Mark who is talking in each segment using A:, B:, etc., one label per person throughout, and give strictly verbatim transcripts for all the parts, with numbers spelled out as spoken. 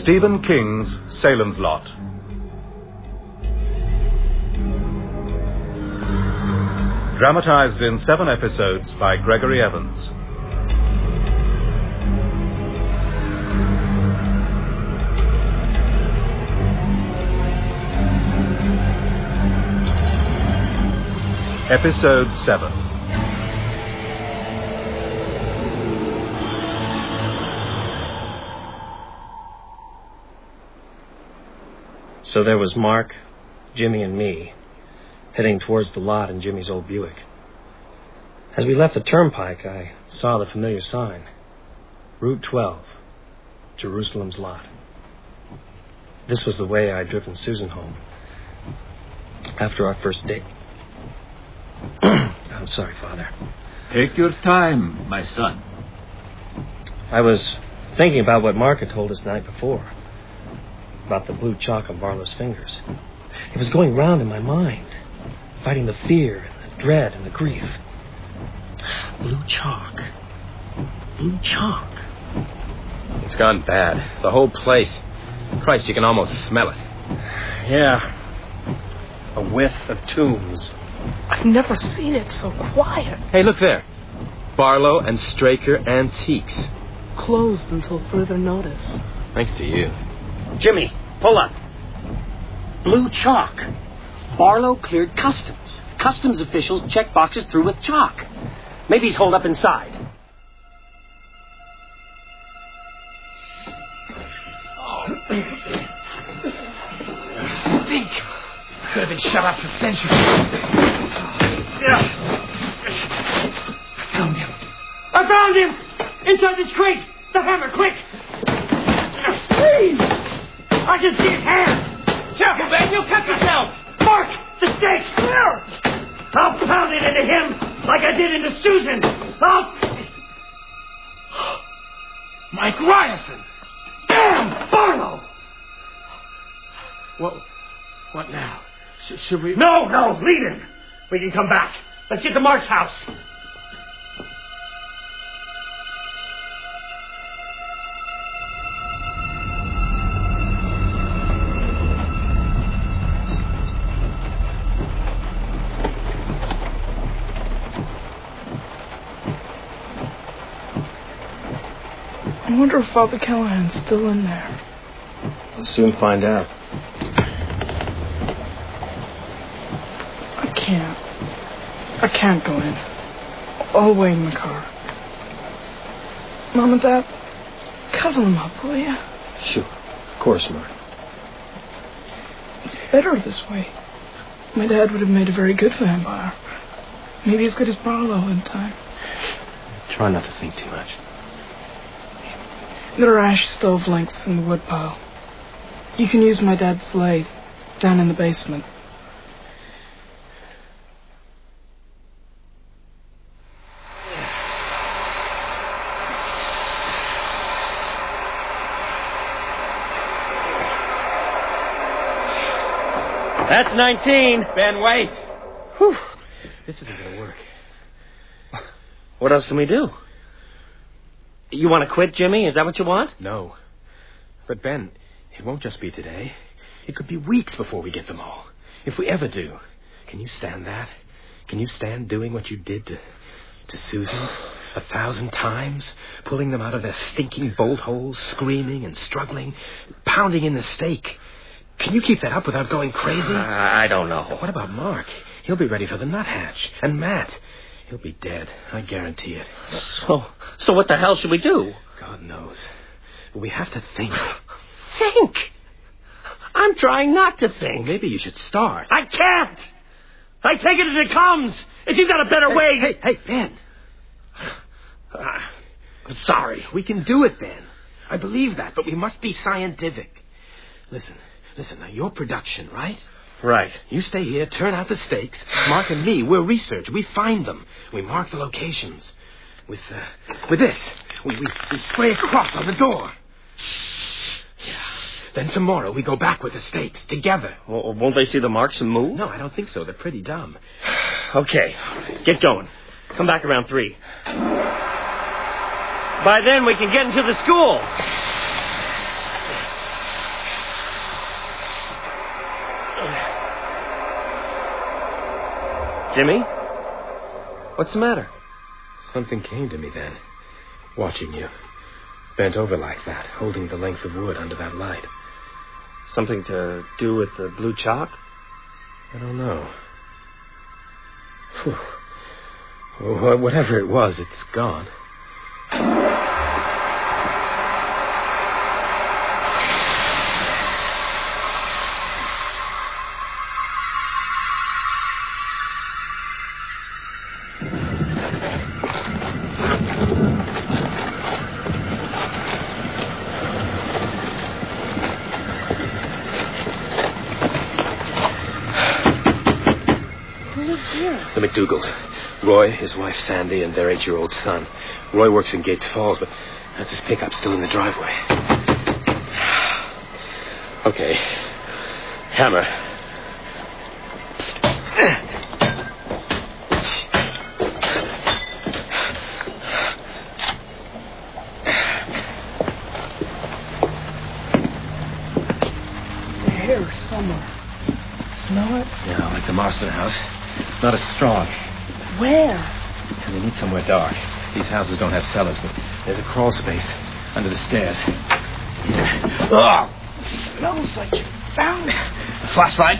A: Stephen King's Salem's Lot. Dramatized in seven episodes by Gregory Evans. Episode seven.
B: So there was Mark, Jimmy, and me, heading towards the lot in Jimmy's old Buick. As we left the turnpike, I saw the familiar sign. Route twelve, Jerusalem's Lot. This was the way I'd driven Susan home after our first date. I'm sorry, Father.
C: Take your time, my son.
B: I was thinking about what Mark had told us the night before, about the blue chalk on Barlow's fingers. It was going round in my mind, fighting the fear and the dread and the grief. Blue chalk. Blue chalk.
D: It's gone bad. The whole place. Christ, you can almost smell it.
B: Yeah. A whiff of tombs.
E: I've never seen it so quiet.
D: Hey, look there. Barlow and Straker Antiques.
E: Closed until further notice.
D: Thanks to you.
F: Jimmy, pull up. Blue chalk. Barlow cleared customs. Customs officials check boxes through with chalk. Maybe he's holed up inside.
C: Oh. Stink. Could have been shut up for centuries. Yeah. I found him.
F: I found him! Inside this crate! The hammer, quick! Please! I can see his hand! Careful, man, you'll cut yourself! Mark! The stake! I'll pound it into him like I did into Susan! I'll...
C: Mike Ryerson!
F: Damn! Barlow!
C: What, what now? Sh- should we...
F: No, no, leave him! We can come back. Let's get to Mark's house.
E: I wonder if Father Callahan's still in there.
B: We'll soon find out.
E: I can't. I can't go in. I'll wait in the car. Mom and Dad, cuddle him up, will you?
B: Sure. Of course, Mark.
E: It's better this way. My dad would have made a very good vampire. Maybe as good as Barlow in time.
B: Try not to think too much.
E: There are ash stove lengths in the woodpile. You can use my dad's lathe down in the basement.
F: That's nineteen.
D: Ben, wait.
B: Whew.
D: This isn't going to work.
B: What else can we do? You want to quit, Jimmy? Is that what you want?
D: No. But, Ben, it won't just be today. It could be weeks before we get them all. If we ever do. Can you stand that? Can you stand doing what you did to, to Susan a thousand times? Pulling them out of their stinking bolt holes, screaming and struggling, pounding in the stake. Can you keep that up without going crazy?
B: Uh, I don't know.
D: What about Mark? He'll be ready for the nuthatch. And Matt, he'll be dead. I guarantee it.
B: So, so what the hell should we do?
D: God knows. But we have to think.
B: Think? I'm trying not to think.
D: Well, maybe you should start.
F: I can't! I take it as it comes! If you've got a better
D: hey,
F: way...
D: Hey, hey, Ben. Uh, I'm sorry. We can do it, Ben. I believe that, but we must be scientific. Listen, listen, now, your production, right?
B: Right.
D: You stay here, turn out the stakes. Mark and me, we're research. We find them. We mark the locations. With, uh, with this, we, we, we spray a cross on the door. Yeah. Then tomorrow we go back with the stakes, together.
B: Well, won't they see the marks and move?
D: No, I don't think so. They're pretty dumb.
B: Okay, get going. Come back around three. By then we can get into the school. Jimmy? What's the matter?
D: Something came to me then, watching you. Bent over like that, holding the length of wood under that light.
B: Something to do with the blue chalk?
D: I don't know. Whew. Well, whatever it was, it's gone. The McDougalls. Roy, his wife Sandy, and their eight-year-old son. Roy works in Gates Falls, but that's his pickup still in the driveway. Okay. Hammer.
E: Here somewhere. Smell it?
D: Yeah, like the Marston house. Not as strong.
E: Where?
D: And we need somewhere dark. These houses don't have cellars, but there's a crawl space under the stairs.
E: Oh! Smells like you found it.
D: A flashlight?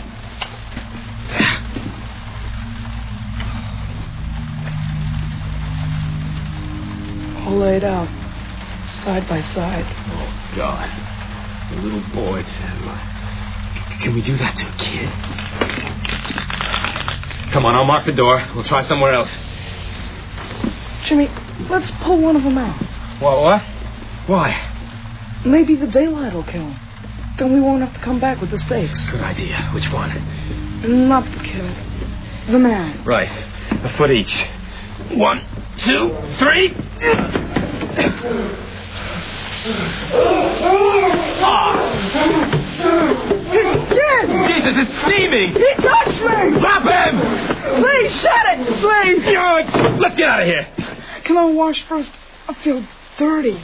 E: All laid out. Side by side.
D: Oh, God. A little boy, too. Can we do that to a kid? Come on, I'll mark the door. We'll try somewhere else.
E: Jimmy, let's pull one of them out.
D: What? What? Why?
E: Maybe the daylight will kill him. Then we won't have to come back with the stakes.
D: Good idea. Which one?
E: Not the kid. The man.
D: Right. A foot each. One, two, three.
E: He's dead!
D: Jesus, it's steaming!
E: He touched me!
D: Drop him!
E: Please, shut it! Please!
D: Let's get out of here.
E: Can I wash first? I feel dirty.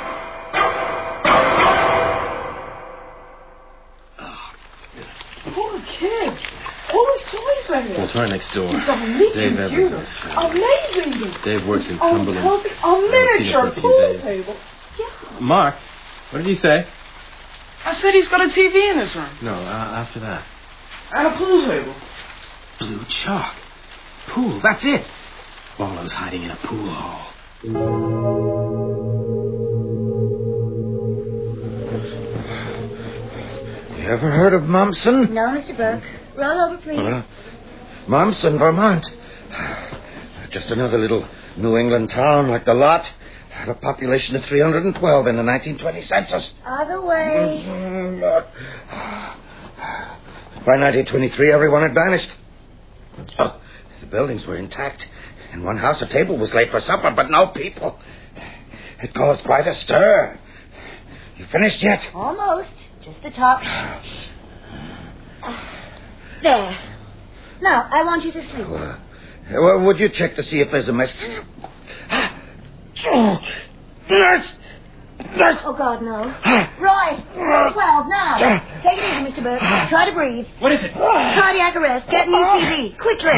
E: Poor kid. All his toys are here.
D: It's right next door.
E: He's got a neat
D: Dave
E: computer.
D: Evans.
E: Amazing.
D: Dave works in
E: Oh,
D: Cumberland.
E: healthy. A miniature pool table.
D: Mark, what did you say?
E: I said he's got a T V in his room.
D: No, uh, after that.
E: And a pool table.
D: Blue chalk. Pool, that's it. Barlow's hiding in a pool hall.
G: You ever heard of Mompson?
H: No, Mister Burke. Roll over, please.
G: Uh, Mompson, Vermont. Just another little New England town like the lot. Had a population of three hundred twelve in the nineteen twenty census.
H: Other way.
G: By nineteen twenty-three, everyone had vanished. Oh, the buildings were intact. In one house, a table was laid for supper, but no people. It caused quite a stir. You finished yet?
H: Almost. Just the top. There. Now, I want you to sleep.
G: Uh, well, would you check to see if there's a mess? Oh, nurse! Nurse!
H: Oh, God, no. Roy, twelve, now. Take it easy, Mister Burke. Try to breathe.
D: What is it?
H: Cardiac arrest. Get an E C G. Quickly.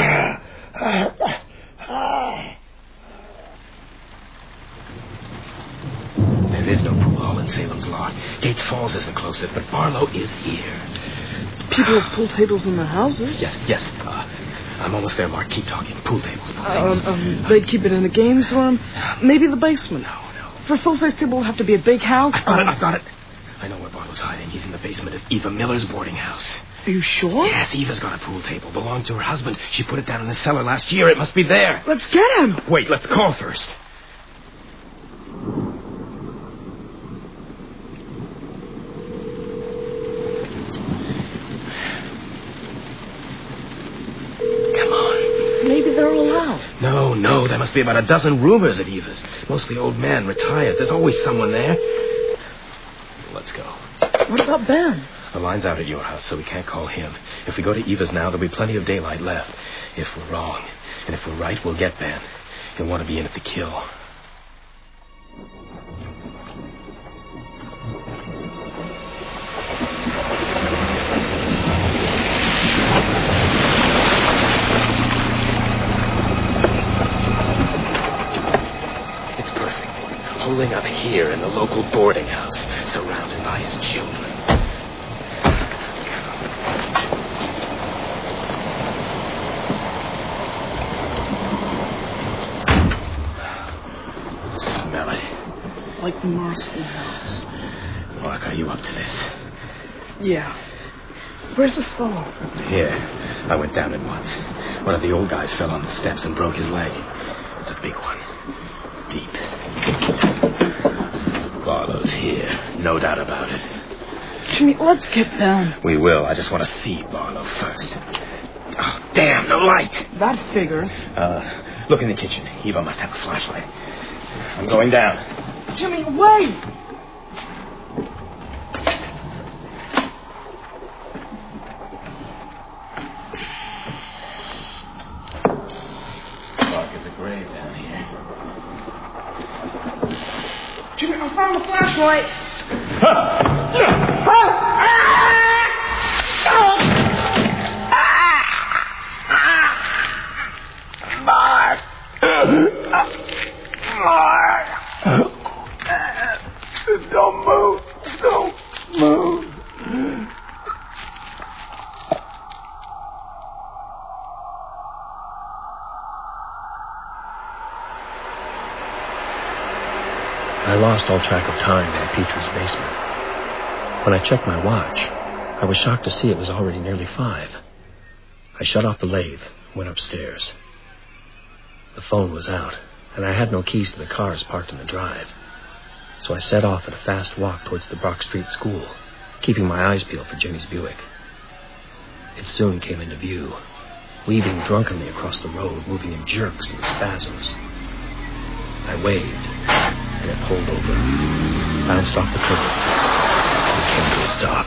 D: There is no pool hall in Salem's lot. Gates Falls is the closest, but Barlow is here.
E: People have pool tables in their houses.
D: Yes, yes. Uh, I'm almost there, Mark. Keep talking. Pool tables, pool tables.
E: Um, um, they'd keep it in the games room. Maybe the basement.
D: No, no.
E: For a full-size table, it'll have to be a big house.
D: I've got it, I've got it. I know where Barlow's hiding. He's in the basement of Eva Miller's boarding house.
E: Are you sure?
D: Yes, Eva's got a pool table. Belonged to her husband. She put it down in the cellar last year. It must be there.
E: Let's get him.
D: Wait, let's call first. Come on.
E: Maybe they're all out.
D: No, no. There must be about a dozen roomers at Eva's. Mostly old men, retired. There's always someone there. Let's go.
E: What about Ben?
D: The line's out at your house, so we can't call him. If we go to Eva's now, there'll be plenty of daylight left. If we're wrong, and if we're right, we'll get Ben. He'll want to be in at the kill. rolling up here in the local boarding house, surrounded by his children. Smell it.
E: Like the Marston house.
D: Mark, are you up to this?
E: Yeah. Where's this fellow?
D: Here. I went down it once. One of the old guys fell on the steps and broke his leg. It's a big one. Deep. Barlow's here. No doubt about it.
E: Jimmy, let's get down.
D: We will. I just want to see Barlow first. Oh, damn, no light.
E: That figures.
D: Uh, look in the kitchen. Eva must have a flashlight. I'm going down.
E: Jimmy, wait! Jimmy, I found the flashlight.
G: Mark! Mark! Don't move. Don't move.
B: I lost all track of time in Petrie's basement. When I checked my watch, I was shocked to see it was already nearly five. I shut off the lathe and went upstairs. The phone was out, and I had no keys to the cars parked in the drive. So I set off at a fast walk towards the Brock Street School, keeping my eyes peeled for Jimmy's Buick. It soon came into view, weaving drunkenly across the road, moving in jerks and spasms. I waved, and it pulled over, bounced off the curb, and came to a stop.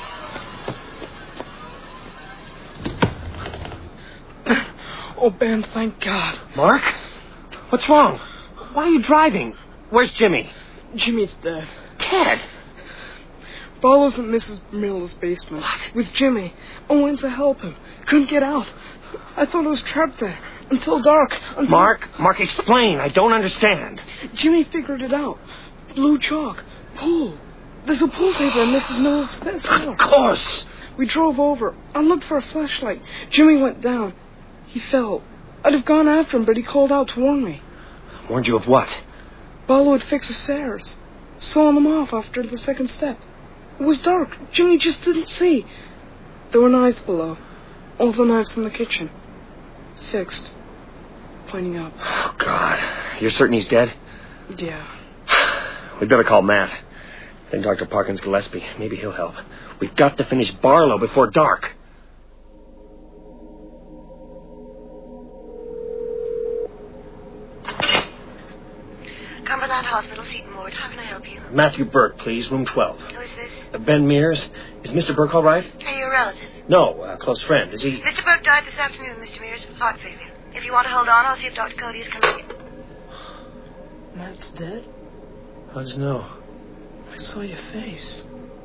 E: Oh, Ben, thank God.
B: Mark? What's wrong? Why are you driving? Where's Jimmy?
E: Jimmy's dead.
B: Dead?
E: Barlow's in Missus Miller's basement.
B: What?
E: With Jimmy. I went to help him. Couldn't get out. I thought I was trapped there. Until dark. Until...
B: Mark, Mark, explain. I don't understand.
E: Jimmy figured it out. Blue chalk. Pool. There's a pool table in Missus Miller's house.
B: Of course.
E: We drove over. I looked for a flashlight. Jimmy went down. He fell. I'd have gone after him, but he called out to warn me.
B: Warned you of what?
E: Barlow had fixed the stairs. Sawing them off after the second step. It was dark. Jimmy just didn't see. There were knives below. All the knives in the kitchen. Fixed. Pointing up.
B: Oh, God. You're certain he's dead?
E: Yeah.
B: We'd better call Matt. Then Doctor Parkins Gillespie. Maybe he'll help. We've got to finish Barlow before dark.
H: Cumberland Hospital, Seton Ward. How can I help you?
B: Matthew Burke, please. Room twelve.
H: Who is this?
B: Uh, Ben Mears. Is Mister Burke all right?
H: Are you a relative?
B: No, a close friend. Is he...
H: Mister Burke died this afternoon, Mister Mears. Heart failure. If you want to hold on, I'll see if Doctor Cody is coming in.
E: Matt's dead?
B: How'd you know?
E: I saw your face.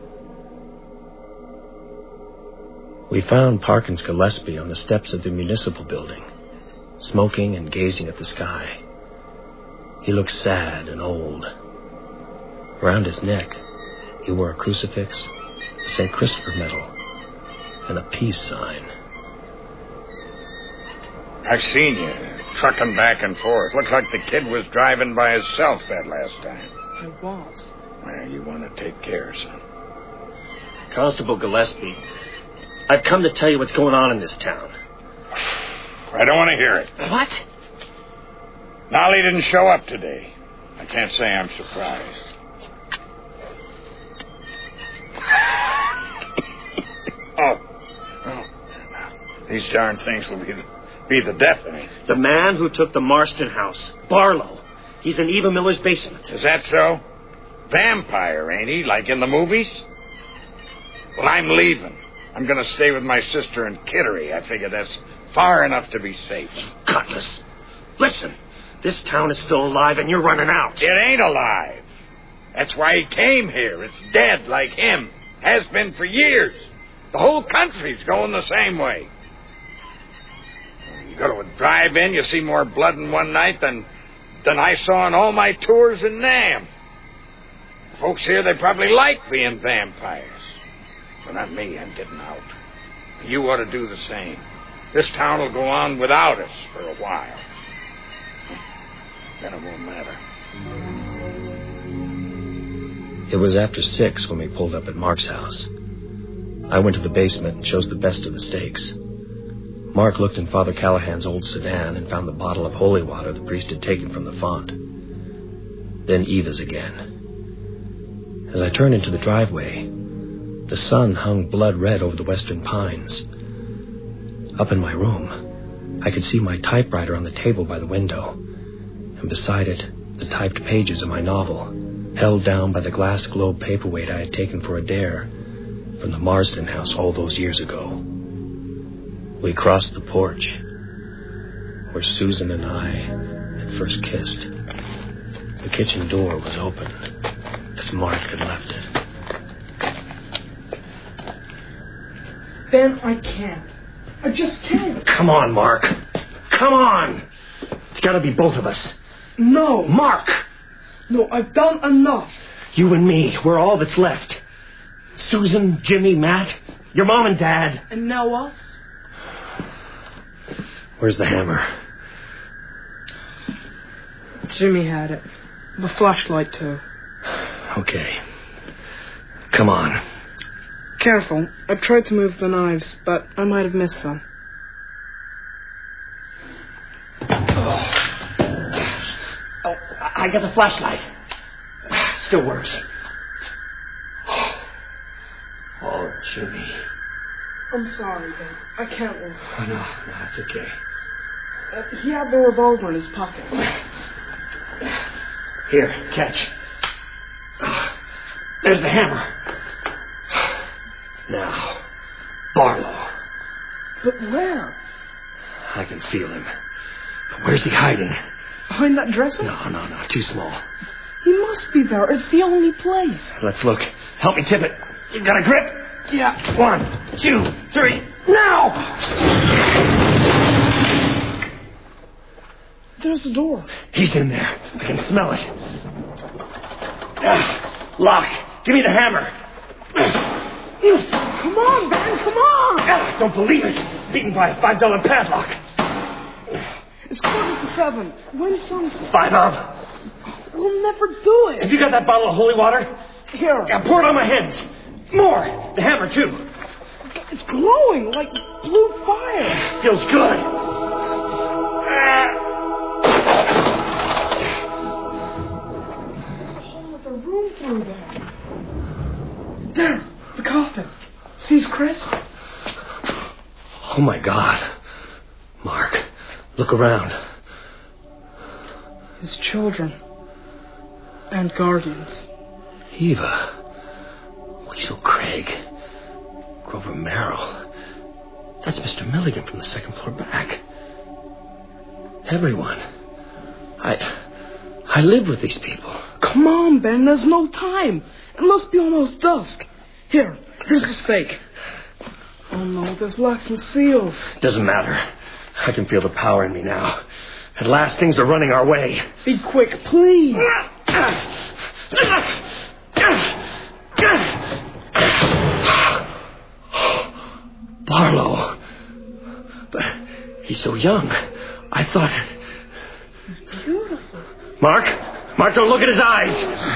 B: We found Parkins Gillespie on the steps of the municipal building, smoking and gazing at the sky. He looked sad and old. Around his neck, he wore a crucifix, a Saint Christopher medal, and a peace sign.
G: I seen you, trucking back and forth. Looks like the kid was driving by himself that last time.
E: I was.
G: Well, you want to take care, son.
B: Constable Gillespie, I've come to tell you what's going on in this town.
G: I don't want to hear it.
B: What?
G: Nolly didn't show up today. I can't say I'm surprised. oh. oh. These darn things will be the, be the death of me.
B: The man who took the Marston house, Barlow. He's in Eva Miller's basement.
G: Is that so? Vampire, ain't he? Like in the movies? Well, I'm leaving. I'm going to stay with my sister in Kittery. I figure that's far enough to be safe.
B: Cutlass. Listen, this town is still alive and you're running out.
G: It ain't alive. That's why he came here. It's dead like him. Has been for years. The whole country's going the same way. You go to a drive-in, you see more blood in one night than than I saw on all my tours in Nam. Folks here, they probably like being vampires. But not me, I'm getting out. You ought to do the same. This town will go on without us for a while. Then it won't matter.
B: It was after six when we pulled up at Mark's house. I went to the basement and chose the best of the steaks. Mark looked in Father Callahan's old sedan and found the bottle of holy water the priest had taken from the font. Then Eva's again. As I turned into the driveway, the sun hung blood red over the western pines. Up in my room, I could see my typewriter on the table by the window, and beside it, the typed pages of my novel, held down by the glass globe paperweight I had taken for a dare from the Marsden house all those years ago. We crossed the porch, where Susan and I had first kissed. The kitchen door was open, as Mark had left it.
E: Ben, I can't. I just can't.
B: Come on, Mark. Come on. It's got to be both of us.
E: No.
B: Mark!
E: No, I've done enough.
B: You and me, we're all that's left. Susan, Jimmy, Matt, your mom and dad.
E: And now us?
B: Where's the hammer?
E: Jimmy had it. The flashlight, too.
B: Okay. Come on.
E: Careful. I tried to move the knives, but I might have missed some.
B: Oh, oh I got the flashlight. Still works. Oh, Jimmy.
E: I'm sorry, Ben. I can't walk.
B: Oh, no, no, it's okay.
E: Uh, he had the revolver in his pocket.
B: Here, catch. There's the hammer. Now, Barlow.
E: But where?
B: I can feel him. But where's he hiding?
E: Behind that dresser?
B: No, no, no, too small.
E: He must be there. It's the only place.
B: Let's look. Help me tip it. You got a grip?
E: Yeah.
B: One, two, three, now!
E: There's the door.
B: He's in there. I can smell it. Ah, lock. Give me the hammer.
E: Come on, Ben, come on!
B: Ah, don't believe it. Beaten by a five dollar padlock.
E: It's quarter to seven. When's sunset?
B: Five of.
E: We'll never do it.
B: Have you got that bottle of holy water?
E: Here.
B: Yeah, pour it on my hands. More. The hammer, too.
E: It's glowing like blue fire.
B: Feels good.
E: There's a hole with a room through there. There, the coffin. Sees Chris?
B: Oh, my God. Mark, look around.
E: His children. And guardians.
B: Eva. Weasel Craig. Grover Merrill. That's Mister Milligan from the second floor back. Everyone. I... I live with these people.
E: Come on, Ben. There's no time. It must be almost dusk. Here, here's the steak. Oh, no, there's locks and seals.
B: Doesn't matter. I can feel the power in me now. At last, things are running our way.
E: Be quick, please.
B: Barlow. But he's so young. I thought...
E: He's beautiful.
B: Mark? Mark, don't look at his eyes.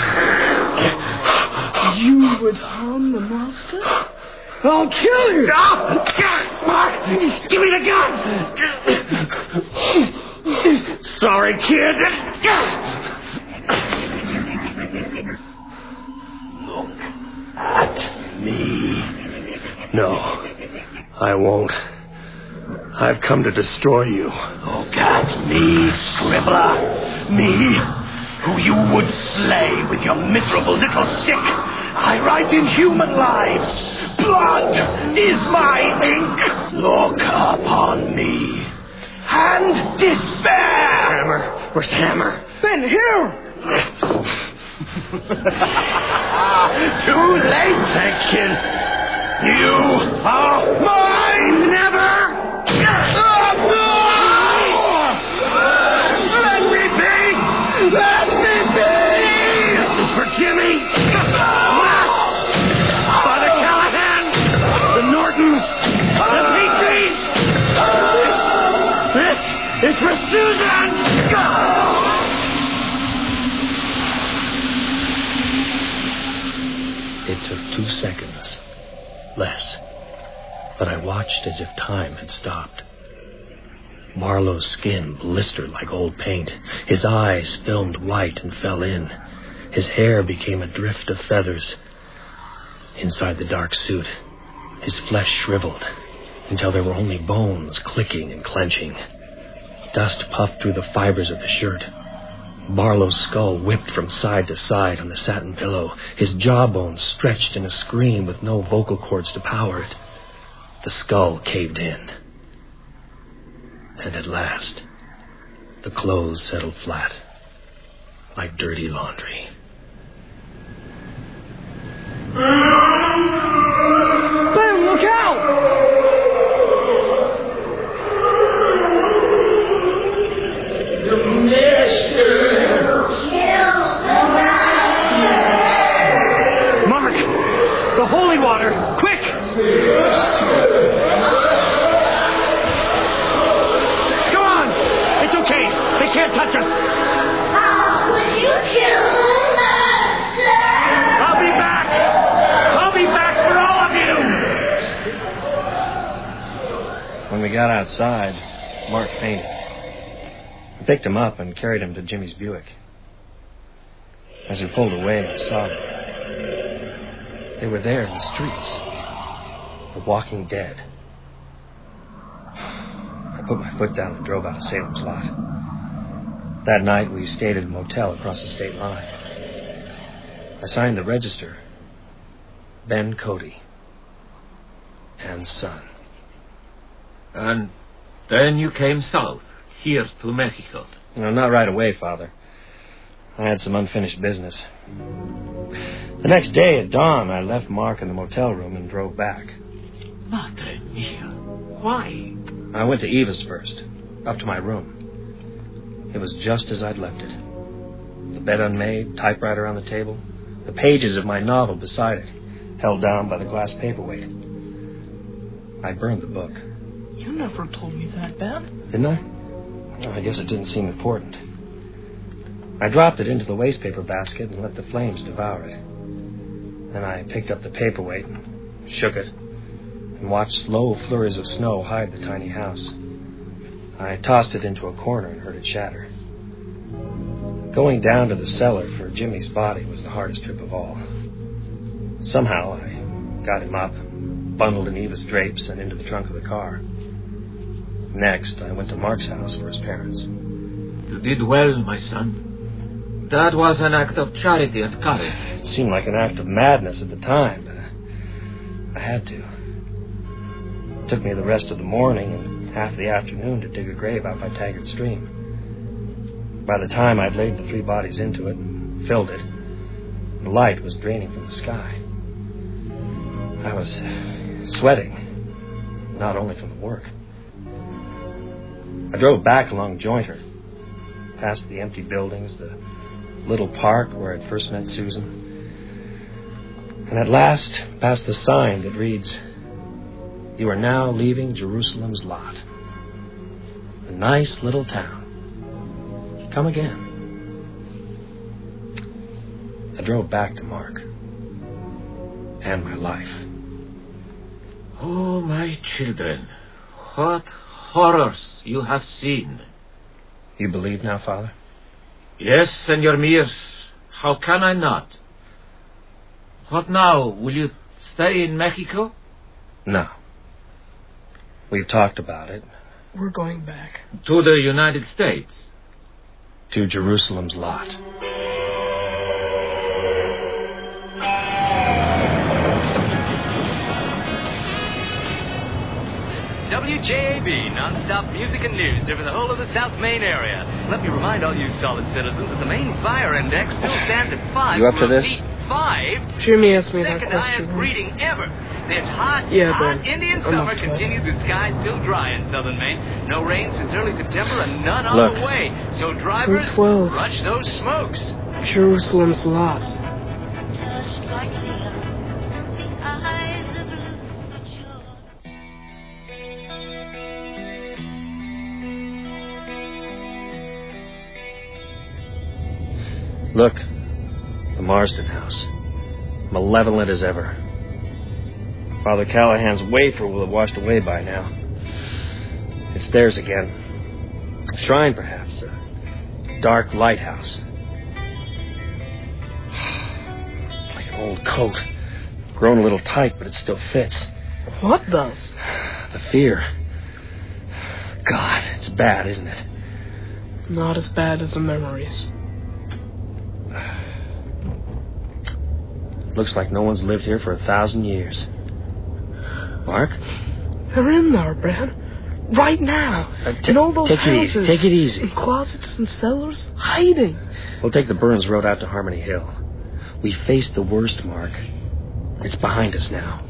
E: You would harm the master? I'll kill you.
B: Mark, give me the gun. Sorry, kid. Look at me. No, I won't. I've come to destroy you.
F: Look at me, scribbler. Me, who you would slay with your miserable little stick. I write in human lives. Blood is my ink. Look upon me. And despair.
B: Hammer. Where's the hammer?
E: Ben, here.
F: Too late, thank you. You are mine. Never. Oh, no! Let me be.
B: two seconds. Less. But I watched as if time had stopped. Barlow's skin blistered like old paint. His eyes filmed white and fell in. His hair became a drift of feathers. Inside the dark suit, his flesh shriveled until there were only bones clicking and clenching. Dust puffed through the fibers of the shirt. Barlow's skull whipped from side to side on the satin pillow. His jawbone stretched in a scream with no vocal cords to power it. The skull caved in. And at last, the clothes settled flat, like dirty laundry.
E: Ben, look out!
F: Mark! The holy water! Quick! Come on! It's okay. They can't touch us.
H: How could you kill us?
F: I'll be back! I'll be back for all of you!
B: When we got outside, Mark fainted. I picked him up and carried him to Jimmy's Buick. As we pulled away, I saw them. They were there in the streets. The walking dead. I put my foot down and drove out of Salem's Lot. That night, we stayed at a motel across the state line. I signed the register. Ben Cody. Ann's son.
I: And then you came south, here to Mexico.
B: No, not right away, Father. I had some unfinished business. The next day at dawn, I left Mark in the motel room and drove back.
I: Madre mia. Why?
B: I went to Eva's first, up to my room. It was just as I'd left it. The bed unmade, typewriter on the table, the pages of my novel beside it, held down by the glass paperweight. I burned the book.
E: You never told me that, Ben.
B: Didn't I? Oh, I guess it didn't seem important. I dropped it into the wastepaper basket and let the flames devour it. Then I picked up the paperweight, shook it, and watched slow flurries of snow hide the tiny house. I tossed it into a corner and heard it shatter. Going down to the cellar for Jimmy's body was the hardest trip of all. Somehow I got him up, bundled in Eva's drapes, and into the trunk of the car. Next, I went to Mark's house for his parents.
I: You did well, my son. That was an act of charity and courage.
B: It seemed like an act of madness at the time, but I had to. It took me the rest of the morning and half the afternoon to dig a grave out by Taggart Stream. By the time I'd laid the three bodies into it and filled it, the light was draining from the sky. I was sweating, not only from the work. I drove back along Jointer, past the empty buildings, the little park where I'd first met Susan, and at last past the sign that reads, "You are now leaving Jerusalem's Lot. A nice little town. Come again." I drove back to Mark and my life.
I: Oh, my children, what horrors you have seen.
B: You believe now, Father?
I: Yes, Senor Mears. How can I not? What now? Will you stay in Mexico?
B: No. We've talked about it.
E: We're going back.
I: To the United States?
B: To Jerusalem's Lot.
J: W J A B, non-stop music and news over the whole of the South Main area. Let me remind all you solid citizens that the main fire index still stands at five.
B: You up to this?
J: Five.
E: Jimmy asked me that
J: Second
E: question
J: highest
E: once.
J: reading ever. This hot,
E: Yeah,
J: hot
E: Ben.
J: Indian
E: I'm
J: summer
E: up to it.
J: continues with skies still dry in southern Maine. No rain since early September and none on
B: Look.
J: the way. So drivers,
E: Route twelve.
J: rush those smokes.
E: Jerusalem's Lot.
B: Look, the Marsden house. Malevolent as ever. Father Callahan's wafer will have washed away by now. It's theirs again. A shrine, perhaps. A dark lighthouse. It's like an old coat. Grown a little tight, but it still fits.
E: What does?
B: The fear. God, it's bad, isn't it?
E: Not as bad as the memories.
B: Looks like no one's lived here for a thousand years. Mark?
E: They're in there, Brad. Right now.
B: Uh, t-
E: in all those
B: take
E: houses.
B: It easy. Take it easy.
E: In closets and cellars. Hiding.
B: We'll take the Burns Road out to Harmony Hill. We faced the worst, Mark. It's behind us now.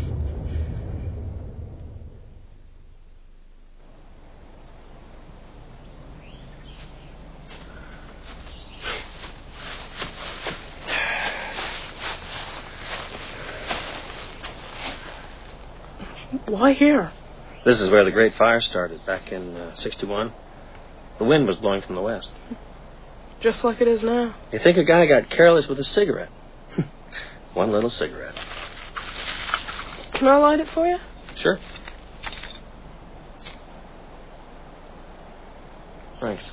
E: Why here?
B: This is where the Great Fire started, back in uh, sixty-one. The wind was blowing from the west.
E: Just like it is now.
B: You think a guy got careless with a cigarette? One little cigarette.
E: Can I light it for you?
B: Sure. Thanks.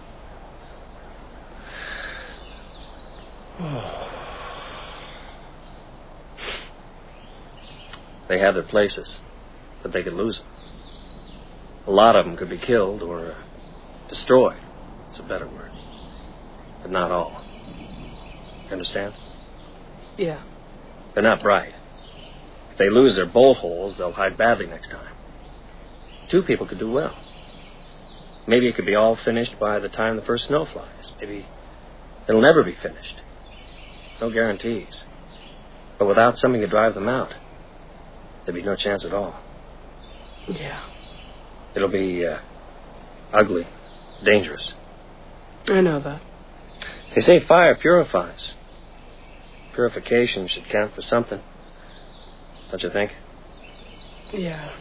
B: They have their places, but they could lose them. A lot of them could be killed or uh, destroyed. It's a better word. But not all. You understand?
E: Yeah.
B: They're not bright. If they lose their bolt holes, they'll hide badly next time. Two people could do well. Maybe it could be all finished by the time the first snow flies. Maybe it'll never be finished. No guarantees. But without something to drive them out, there'd be no chance at all.
E: Yeah.
B: It'll be uh, ugly, dangerous.
E: I know that.
B: They say fire purifies. Purification should count for something. Don't you think?
E: Yeah.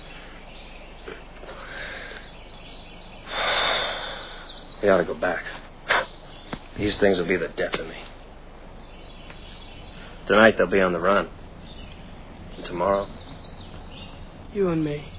B: We ought to go back. These things will be the death of me. Tonight they'll be on the run. And tomorrow?
E: You and me.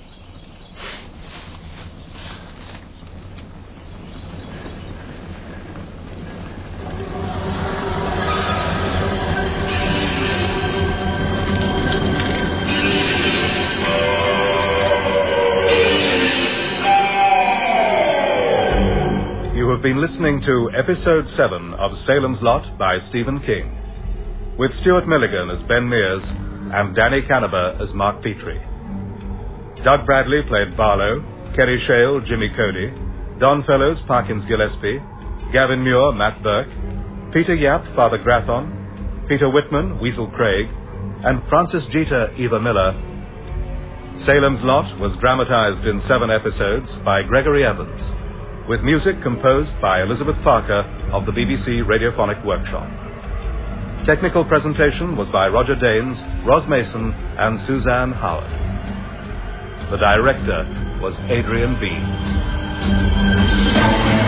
A: You have been listening to Episode seven of Salem's Lot by Stephen King, with Stuart Milligan as Ben Mears and Danny Canaber as Mark Petrie. Doug Bradley played Barlow, Kerry Shale, Jimmy Cody, Don Fellows, Parkins Gillespie, Gavin Muir, Matt Burke, Peter Yap, Father Grathon, Peter Whitman, Weasel Craig, and Francis Jeter, Eva Miller. Salem's Lot was dramatized in seven episodes by Gregory Evans, with music composed by Elizabeth Parker of the B B C Radiophonic Workshop. Technical presentation was by Roger Daines, Ros Mason, and Suzanne Howard. The director was Adrian Bean.